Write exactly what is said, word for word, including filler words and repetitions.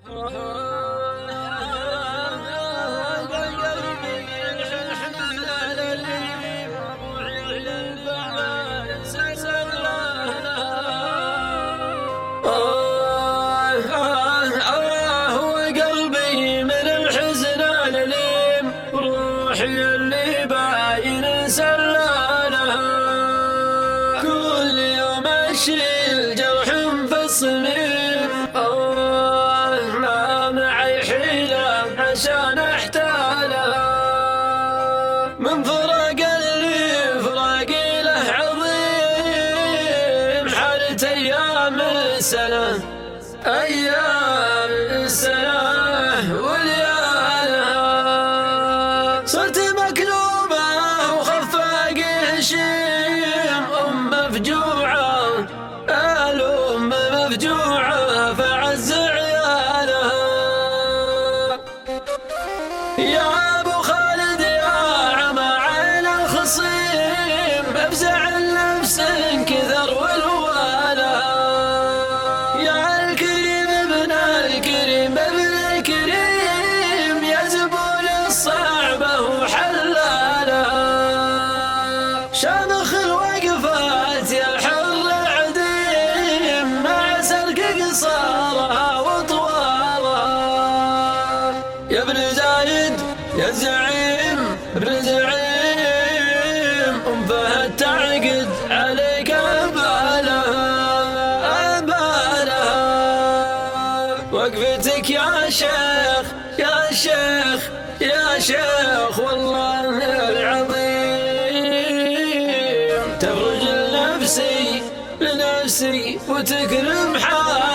وقلبي من الحزن الأليم، روحي اللي باين سلالها، كل يوم أشيل جرح في الصميم. آه ما معي حيلة عشان أحتالها، من فراق اللي فراقي له عظيم، حالة أيام السنة أيام السنة وليالها، صرت مكلوبة وخفاق هشيم، أم مفجوعة الأم مفجوعة فعز عيالها. يا أبو خالد يا عمى عين الخصيم، أفزع النفس انكثر والوالها، يا الكريم ابن الكريم ابن الكريم، يا زبون الصعبة وحلالها، شامخ الوقفات يا الحر عديم، مع سرق قصارها وطوالها، يا ابن زايد يا زعيم ابن زعيم، أم فهد تعقد عليك أبالها أبالها، وقفتك يا شيخ يا شيخ يا شيخ والله العظيم، تفرج لنفسي لنفسي وتكرم حالي.